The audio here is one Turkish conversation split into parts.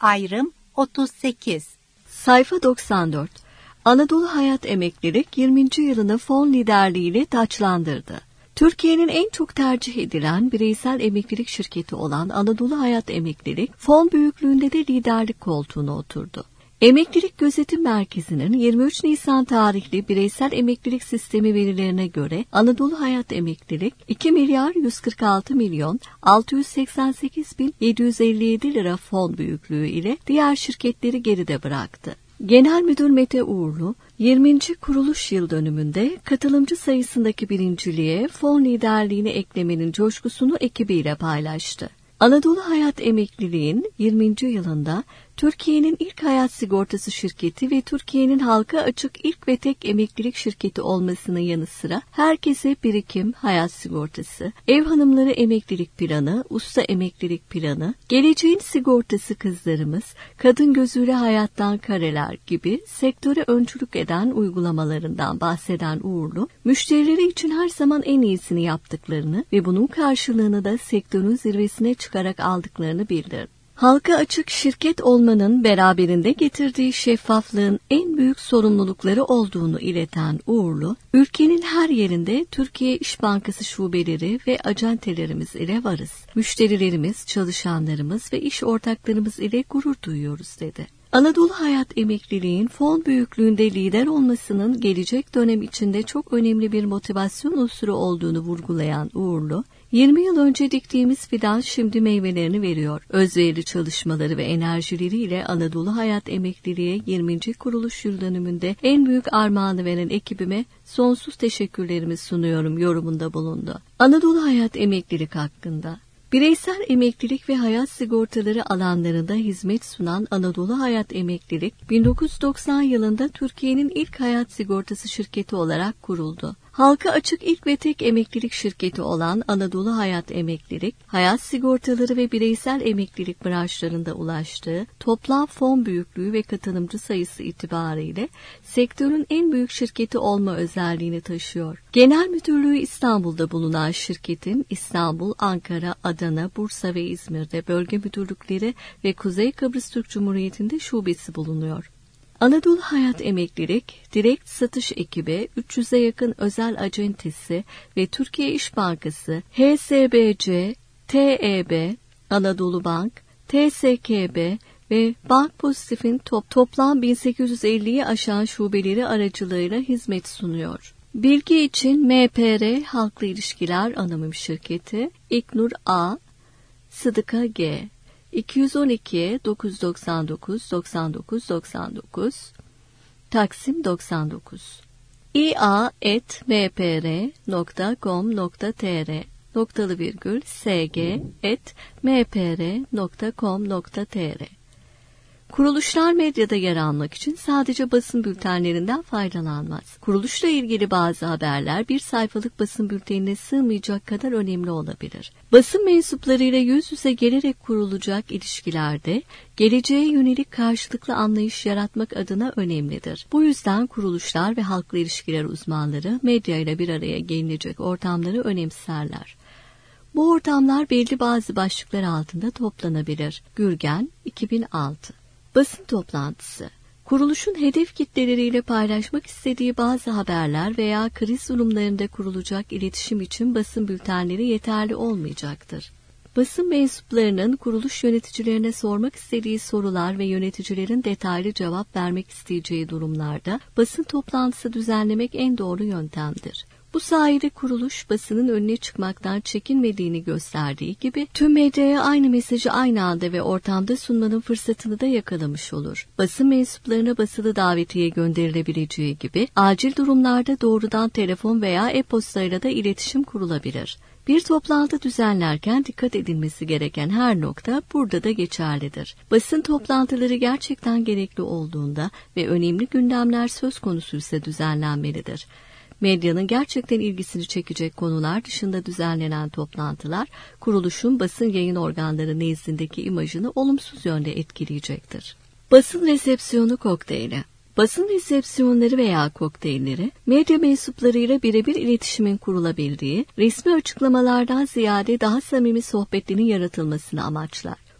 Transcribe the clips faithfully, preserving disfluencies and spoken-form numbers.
Ayrım otuz sekiz. Sayfa doksan dört. Anadolu Hayat Emeklilik yirminci yılını fon liderliğiyle taçlandırdı. Türkiye'nin en çok tercih edilen bireysel emeklilik şirketi olan Anadolu Hayat Emeklilik, fon büyüklüğünde de liderlik koltuğuna oturdu. Emeklilik Gözetim Merkezi'nin yirmi üç Nisan tarihli bireysel emeklilik sistemi verilerine göre Anadolu Hayat Emeklilik iki milyar yüz kırk altı milyon altı yüz seksen sekiz bin yedi yüz elli yedi lira fon büyüklüğü ile diğer şirketleri geride bıraktı. Genel Müdür Mete Uğurlu, yirminci kuruluş yıl dönümünde katılımcı sayısındaki birinciliğe fon liderliğini eklemenin coşkusunu ekibiyle paylaştı. Anadolu Hayat Emekliliğin yirminci yılında Türkiye'nin ilk hayat sigortası şirketi ve Türkiye'nin halka açık ilk ve tek emeklilik şirketi olmasının yanı sıra herkese birikim hayat sigortası, ev hanımları emeklilik planı, usta emeklilik planı, geleceğin sigortası kızlarımız, kadın gözüyle hayattan kareler gibi sektöre öncülük eden uygulamalarından bahseden Uğurlu, müşterileri için her zaman en iyisini yaptıklarını ve bunun karşılığını da sektörün zirvesine çıkarak aldıklarını bildirdi. Halka açık şirket olmanın beraberinde getirdiği şeffaflığın en büyük sorumlulukları olduğunu ileten Uğurlu, ülkenin her yerinde Türkiye İş Bankası şubeleri ve acentelerimiz ile varız. Müşterilerimiz, çalışanlarımız ve iş ortaklarımız ile gurur duyuyoruz dedi. Anadolu Hayat Emekliliğin fon büyüklüğünde lider olmasının gelecek dönem içinde çok önemli bir motivasyon unsuru olduğunu vurgulayan Uğurlu, yirmi yıl önce diktiğimiz fidan şimdi meyvelerini veriyor. Özverili çalışmaları ve enerjileriyle Anadolu Hayat Emekliliğe yirminci kuruluş yıl dönümünde en büyük armağanı veren ekibime sonsuz teşekkürlerimi sunuyorum yorumunda bulundu. Anadolu Hayat Emeklilik hakkında. Bireysel emeklilik ve hayat sigortaları alanlarında hizmet sunan Anadolu Hayat Emeklilik, bin dokuz yüz doksan yılında Türkiye'nin ilk hayat sigortası şirketi olarak kuruldu. Halka açık ilk ve tek emeklilik şirketi olan Anadolu Hayat Emeklilik, hayat sigortaları ve bireysel emeklilik branşlarında ulaştığı toplam fon büyüklüğü ve katılımcı sayısı itibariyle sektörün en büyük şirketi olma özelliğini taşıyor. Genel Müdürlüğü İstanbul'da bulunan şirketin İstanbul, Ankara, Adana, Bursa ve İzmir'de bölge müdürlükleri ve Kuzey Kıbrıs Türk Cumhuriyeti'nde şubesi bulunuyor. Anadolu Hayat Emeklilik, direkt satış ekibi, üç yüze yakın özel acentesi ve Türkiye İş Bankası, H S B C, T E B, Anadolu Bank, T S K B ve Bank Pozitif'in top, toplam bin sekiz yüz elliyi aşan şubeleri aracılığıyla hizmet sunuyor. Bilgi için M P R Halkla İlişkiler Anonim Şirketi, İknur A, Sıdıka G, iki yüz on iki dokuz yüz doksan dokuz doksan dokuz doksan dokuz Taksim doksan dokuz i a et m p r nokta com nokta t r noktalı virgül s g et m p r nokta com nokta t r Kuruluşlar medyada yer almak için sadece basın bültenlerinden faydalanmaz. Kuruluşla ilgili bazı haberler bir sayfalık basın bültenine sığmayacak kadar önemli olabilir. Basın mensuplarıyla yüz yüze gelerek kurulacak ilişkilerde geleceğe yönelik karşılıklı anlayış yaratmak adına önemlidir. Bu yüzden kuruluşlar ve halkla ilişkiler uzmanları medya ile bir araya gelinecek ortamları önemserler. Bu ortamlar belli bazı başlıklar altında toplanabilir. Gürgen, iki bin altı Basın toplantısı. Kuruluşun hedef kitleleriyle paylaşmak istediği bazı haberler veya kriz durumlarında kurulacak iletişim için basın bültenleri yeterli olmayacaktır. Basın mensuplarının kuruluş yöneticilerine sormak istediği sorular ve yöneticilerin detaylı cevap vermek isteyeceği durumlarda basın toplantısı düzenlemek en doğru yöntemdir. Bu sayede kuruluş basının önüne çıkmaktan çekinmediğini gösterdiği gibi tüm medyaya aynı mesajı aynı anda ve ortamda sunmanın fırsatını da yakalamış olur. Basın mensuplarına basılı davetiye gönderilebileceği gibi acil durumlarda doğrudan telefon veya e-postayla da iletişim kurulabilir. Bir toplantı düzenlerken dikkat edilmesi gereken her nokta burada da geçerlidir. Basın toplantıları gerçekten gerekli olduğunda ve önemli gündemler söz konusuysa düzenlenmelidir. Medyanın gerçekten ilgisini çekecek konular dışında düzenlenen toplantılar, kuruluşun basın yayın organları nezdindeki imajını olumsuz yönde etkileyecektir. Basın resepsiyonu kokteyli. Basın resepsiyonları veya kokteylleri, medya mensuplarıyla birebir iletişimin kurulabildiği, resmi açıklamalardan ziyade daha samimi sohbetlerin yaratılmasını amaçlar.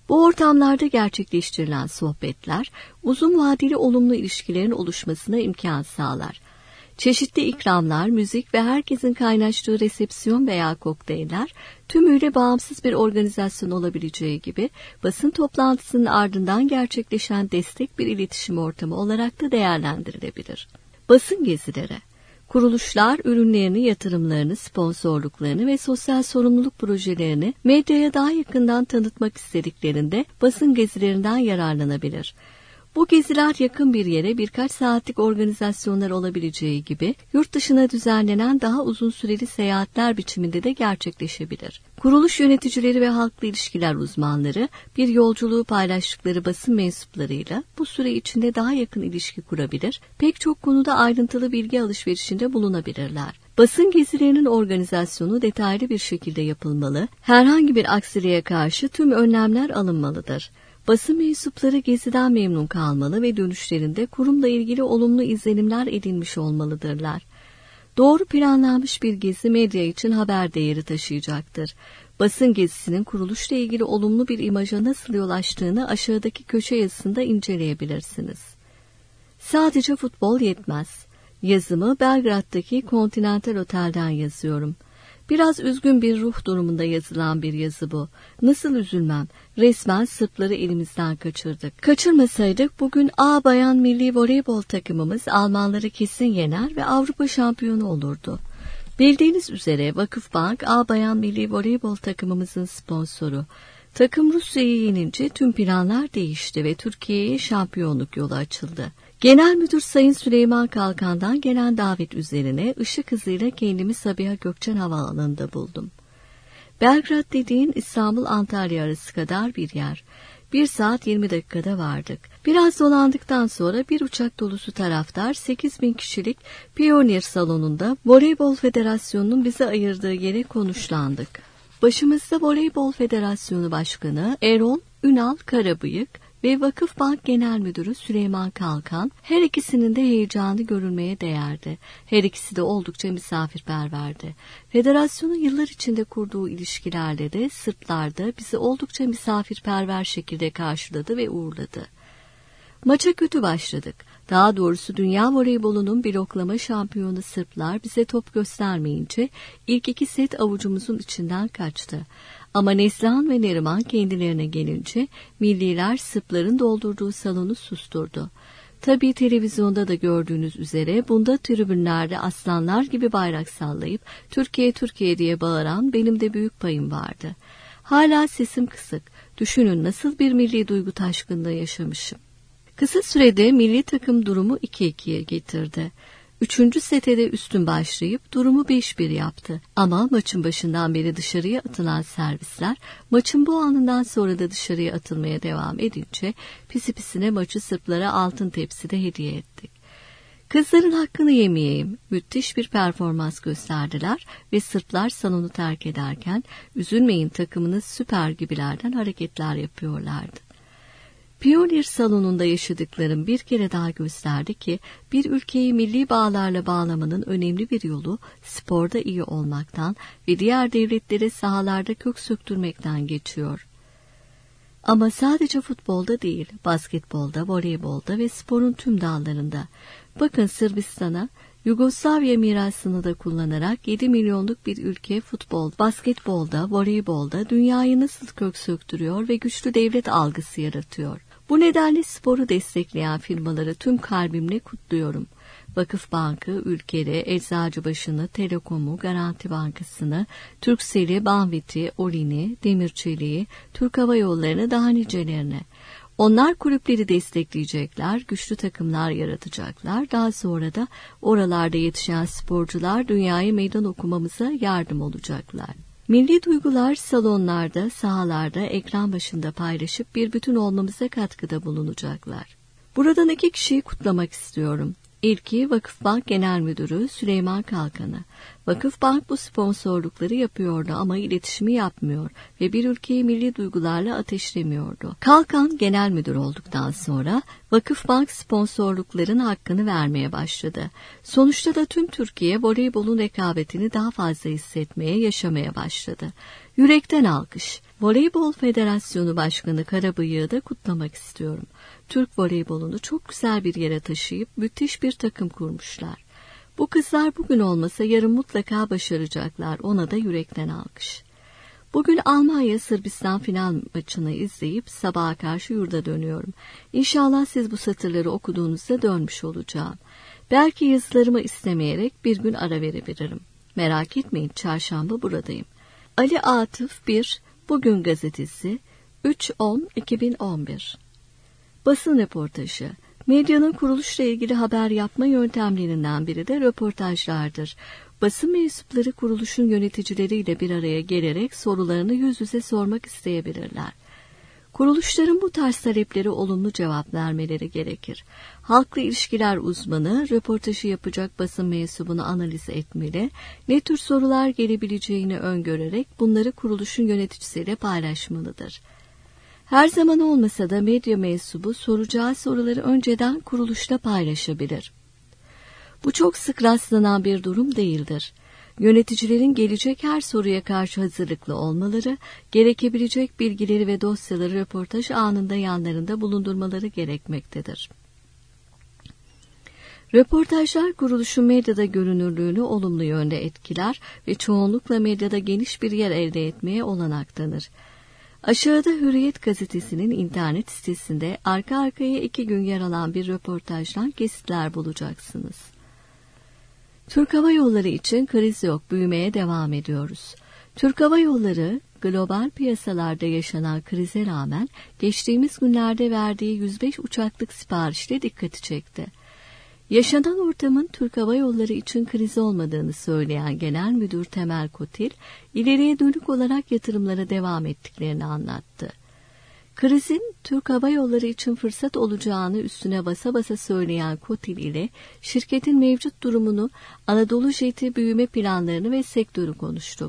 Bu ortamlarda gerçekleştirilen sohbetler uzun vadeli olumlu ilişkilerin oluşmasına imkan sağlar. Çeşitli ikramlar, müzik ve herkesin kaynaştığı resepsiyon veya kokteyller tümüyle bağımsız bir organizasyon olabileceği gibi basın toplantısının ardından gerçekleşen destek bir iletişim ortamı olarak da değerlendirilebilir. Basın gezileri. Kuruluşlar ürünlerini, yatırımlarını, sponsorluklarını ve sosyal sorumluluk projelerini medyaya daha yakından tanıtmak istediklerinde basın gezilerinden yararlanabilir. Bu geziler yakın bir yere birkaç saatlik organizasyonlar olabileceği gibi yurt dışına düzenlenen daha uzun süreli seyahatler biçiminde de gerçekleşebilir. Kuruluş yöneticileri ve halkla ilişkiler uzmanları bir yolculuğu paylaştıkları basın mensuplarıyla bu süre içinde daha yakın ilişki kurabilir, pek çok konuda ayrıntılı bilgi alışverişinde bulunabilirler. Basın gezilerinin organizasyonu detaylı bir şekilde yapılmalı, herhangi bir aksiliğe karşı tüm önlemler alınmalıdır. Basın mensupları geziden memnun kalmalı ve dönüşlerinde kurumla ilgili olumlu izlenimler edinmiş olmalıdırlar. Doğru planlanmış bir gezi medya için haber değeri taşıyacaktır. Basın gezisinin kuruluşla ilgili olumlu bir imaja nasıl yol açtığını aşağıdaki köşe yazısında inceleyebilirsiniz. Sadece futbol yetmez. Yazımı Belgrad'daki Continental Otel'den yazıyorum. Biraz üzgün bir ruh durumunda yazılan bir yazı bu. Nasıl üzülmem? Resmen Sırpları elimizden kaçırdık. Kaçırmasaydık bugün A bayan milli voleybol takımımız Almanları kesin yener ve Avrupa şampiyonu olurdu. Bildiğiniz üzere Vakıfbank A bayan milli voleybol takımımızın sponsoru. Takım Rusya'yı yenince tüm planlar değişti ve Türkiye'ye şampiyonluk yolu açıldı. Genel Müdür Sayın Süleyman Kalkan'dan gelen davet üzerine ışık hızıyla kendimi Sabiha Gökçen Havaalanı'nda buldum. Belgrad dediğin İstanbul-Antalya arası kadar bir yer. Bir saat yirmi dakikada vardık. Biraz dolandıktan sonra bir uçak dolusu taraftar sekiz bin kişilik Pioneer salonunda Voleybol Federasyonu'nun bize ayırdığı yere konuşlandık. Başımızda Voleybol Federasyonu Başkanı Erol Ünal Karabıyık ve Vakıfbank Genel Müdürü Süleyman Kalkan, her ikisinin de heyecanı görülmeye değerdi. Her ikisi de oldukça misafirperverdi. Federasyonun yıllar içinde kurduğu ilişkilerle de Sırplar da bizi oldukça misafirperver şekilde karşıladı ve uğurladı. Maça kötü başladık. Daha doğrusu dünya voleybolunun bloklama şampiyonu Sırplar bize top göstermeyince ilk iki set avucumuzun içinden kaçtı. Ama Neslihan ve Neriman kendilerine gelince milliler Sırpların doldurduğu salonu susturdu. Tabii televizyonda da gördüğünüz üzere bunda tribünlerde aslanlar gibi bayrak sallayıp Türkiye Türkiye diye bağıran benim de büyük payım vardı. Hala sesim kısık. Düşünün nasıl bir milli duygu taşkınlığı yaşamışım. Kısa sürede milli takım durumu iki ikiye getirdi. Üçüncü sete de üstün başlayıp durumu beş bir yaptı. Ama maçın başından beri dışarıya atılan servisler maçın bu anından sonra da dışarıya atılmaya devam edince pisi pisine maçı Sırplara altın tepside hediye ettik. Kızların hakkını yemeyeyim. Müthiş bir performans gösterdiler ve Sırplar salonu terk ederken üzülmeyin takımınız süper gibilerden hareketler yapıyorlardı. Pioneer salonunda yaşadıklarım bir kere daha gösterdi ki bir ülkeyi milli bağlarla bağlamanın önemli bir yolu sporda iyi olmaktan ve diğer devletlere sahalarda kök söktürmekten geçiyor. Ama sadece futbolda değil, basketbolda, voleybolda ve sporun tüm dallarında. Bakın Sırbistan'a, Yugoslavya mirasını da kullanarak yedi milyonluk bir ülke futbol, basketbolda, voleybolda dünyayı nasıl kök söktürüyor ve güçlü devlet algısı yaratıyor. Bu nedenle sporu destekleyen firmaları tüm kalbimle kutluyorum. Vakıfbank'ı, Ülker'i, Eczacıbaşı'nı, Telekom'u, Garanti Bankası'nı, Turkcell'i, Banvit'i, Olin'i, Demirçelik'i, Türk Hava Yolları'nı daha nicelerini. Onlar kulüpleri destekleyecekler, güçlü takımlar yaratacaklar. Daha sonra da oralarda yetişen sporcular dünyaya meydan okumamıza yardım olacaklar. Milli duygular salonlarda, sahalarda, ekran başında paylaşıp bir bütün olmamıza katkıda bulunacaklar. Buradan iki kişiyi kutlamak istiyorum. İlki Vakıfbank Genel Müdürü Süleyman Kalkan'ı. Vakıfbank bu sponsorlukları yapıyordu ama iletişimi yapmıyor ve bir ülkeyi milli duygularla ateşlemiyordu. Kalkan Genel Müdür olduktan sonra Vakıfbank sponsorlukların hakkını vermeye başladı. Sonuçta da tüm Türkiye voleybolun rekabetini daha fazla hissetmeye, yaşamaya başladı. Yürekten alkış. Voleybol Federasyonu Başkanı Karabıyık'ı da kutlamak istiyorum. Türk voleybolunu çok güzel bir yere taşıyıp müthiş bir takım kurmuşlar. Bu kızlar bugün olmasa yarın mutlaka başaracaklar. Ona da yürekten alkış. Bugün Almanya-Sırbistan final maçını izleyip sabaha karşı yurda dönüyorum. İnşallah siz bu satırları okuduğunuzda dönmüş olacağım. Belki yazılarımı istemeyerek bir gün ara verebilirim. Merak etmeyin, çarşamba buradayım. Ali Atıf bir, Bugün Gazetesi, üç on iki bin on bir. Basın röportajı. Medyanın kuruluşla ilgili haber yapma yöntemlerinden biri de röportajlardır. Basın mensupları kuruluşun yöneticileriyle bir araya gelerek sorularını yüz yüze sormak isteyebilirler. Kuruluşların bu tarz talepleri olumlu cevap vermeleri gerekir. Halkla ilişkiler uzmanı röportajı yapacak basın mensubunu analiz etmeli, ne tür sorular gelebileceğini öngörerek bunları kuruluşun yöneticisiyle paylaşmalıdır. Her zaman olmasa da medya mensubu soracağı soruları önceden kuruluşla paylaşabilir. Bu çok sık rastlanan bir durum değildir. Yöneticilerin gelecek her soruya karşı hazırlıklı olmaları, gerekebilecek bilgileri ve dosyaları röportaj anında yanlarında bulundurmaları gerekmektedir. Röportajlar kuruluşun medyada görünürlüğünü olumlu yönde etkiler ve çoğunlukla medyada geniş bir yer elde etmeye olanak tanır. Aşağıda Hürriyet gazetesinin internet sitesinde arka arkaya iki gün yer alan bir röportajdan kesitler bulacaksınız. Türk Hava Yolları için kriz yok, büyümeye devam ediyoruz. Türk Hava Yolları, global piyasalarda yaşanan krize rağmen geçtiğimiz günlerde verdiği yüz beş uçaklık siparişle dikkati çekti. Yaşanan ortamın Türk Hava Yolları için kriz olmadığını söyleyen Genel Müdür Temel Kotil, ileriye dönük olarak yatırımlara devam ettiklerini anlattı. Krizin Türk Hava Yolları için fırsat olacağını üstüne basa basa söyleyen Kotil ile şirketin mevcut durumunu, Anadolu Jet'i büyüme planlarını ve sektörü konuştuk.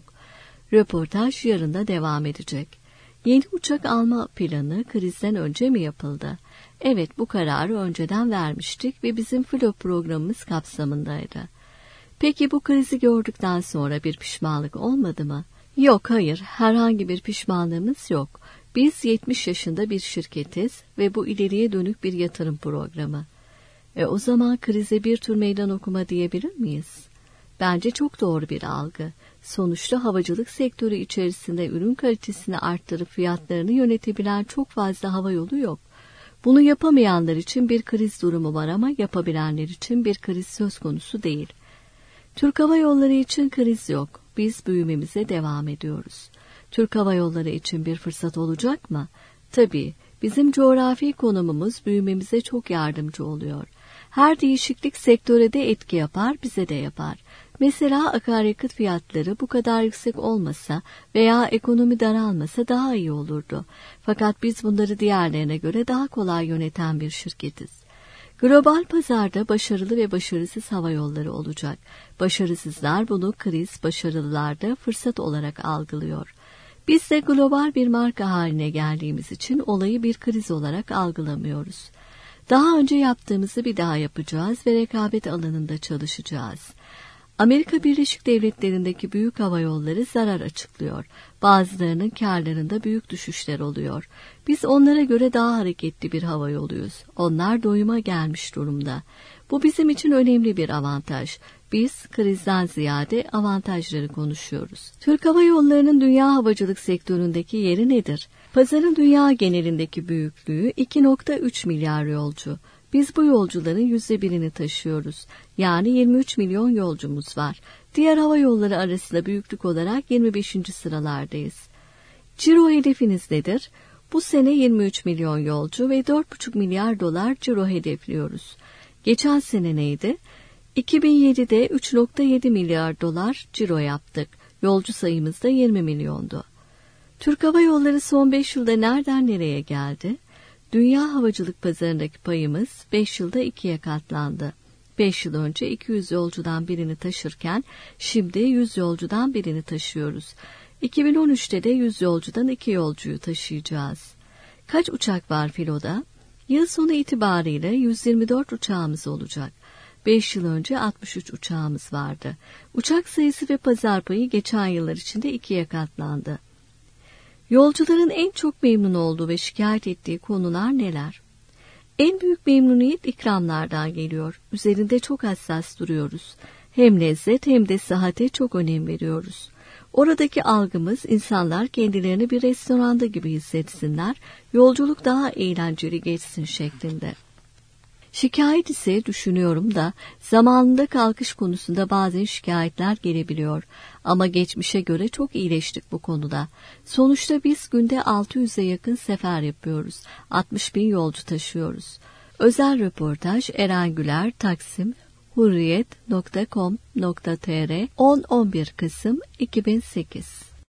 Röportaj yarın da devam edecek. Yeni uçak alma planı krizden önce mi yapıldı? Evet, bu kararı önceden vermiştik ve bizim F L O programımız kapsamındaydı. Peki bu krizi gördükten sonra bir pişmanlık olmadı mı? Yok, hayır, herhangi bir pişmanlığımız yok. Biz yetmiş yaşında bir şirketiz ve bu ileriye dönük bir yatırım programı. E o zaman krize bir tür meydan okuma diyebilir miyiz? Bence çok doğru bir algı. Sonuçta havacılık sektörü içerisinde ürün kalitesini arttırıp fiyatlarını yönetebilen çok fazla havayolu yok. Bunu yapamayanlar için bir kriz durumu var ama yapabilenler için bir kriz söz konusu değil. Türk Hava Yolları için kriz yok. Biz büyümemize devam ediyoruz. Türk Hava Yolları için bir fırsat olacak mı? Tabii, bizim coğrafi konumumuz büyümemize çok yardımcı oluyor. Her değişiklik sektöre de etki yapar, bize de yapar. Mesela akaryakıt fiyatları bu kadar yüksek olmasa veya ekonomi daralmasa daha iyi olurdu. Fakat biz bunları diğerlerine göre daha kolay yöneten bir şirketiz. Global pazarda başarılı ve başarısız hava yolları olacak. Başarısızlar bunu kriz, başarılılar da fırsat olarak algılıyor. Biz de global bir marka haline geldiğimiz için olayı bir kriz olarak algılamıyoruz. Daha önce yaptığımızı bir daha yapacağız ve rekabet alanında çalışacağız. Amerika Birleşik Devletleri'ndeki büyük hava yolları zarar açıklıyor. Bazılarının kârlarında büyük düşüşler oluyor. Biz onlara göre daha hareketli bir hava yoluyuz. Onlar doyuma gelmiş durumda. Bu bizim için önemli bir avantaj. Biz krizden ziyade avantajları konuşuyoruz. Türk Hava Yolları'nın dünya havacılık sektöründeki yeri nedir? Pazarın dünya genelindeki büyüklüğü iki virgül üç milyar yolcu. Biz bu yolcuların yüzde birini taşıyoruz. Yani yirmi üç milyon yolcumuz var. Diğer hava yolları arasında büyüklük olarak yirmi beşinci sıralardayız. Ciro hedefiniz nedir? Bu sene yirmi üç milyon yolcu ve dört buçuk milyar dolar ciro hedefliyoruz. Geçen sene neydi? iki bin yedide üç virgül yedi milyar dolar ciro yaptık. Yolcu sayımız da yirmi milyondu. Türk Hava Yolları son beş yılda nereden nereye geldi? Dünya havacılık pazarındaki payımız beş yılda ikiye katlandı. beş yıl önce iki yüz yolcudan birini taşırken şimdi yüz yolcudan birini taşıyoruz. iki bin on üçte de yüz yolcudan iki yolcuyu taşıyacağız. Kaç uçak var filoda? Yıl sonu itibariyle yüz yirmi dört uçağımız olacak. beş yıl önce altmış üç uçağımız vardı. Uçak sayısı ve pazar payı geçen yıllar içinde ikiye katlandı. Yolcuların en çok memnun olduğu ve şikayet ettiği konular neler? En büyük memnuniyet ikramlardan geliyor. Üzerinde çok hassas duruyoruz. Hem lezzet hem de sıhhate çok önem veriyoruz. Oradaki algımız insanlar kendilerini bir restoranda gibi hissetsinler, yolculuk daha eğlenceli geçsin şeklinde. Şikayet ise düşünüyorum da zamanında kalkış konusunda bazen şikayetler gelebiliyor. Ama geçmişe göre çok iyileştik bu konuda. Sonuçta biz günde altı yüze yakın sefer yapıyoruz. altmış bin yolcu taşıyoruz. Özel röportaj Eren Güler, Taksim, hurriyet nokta com nokta tr on on bir Kasım iki bin sekiz.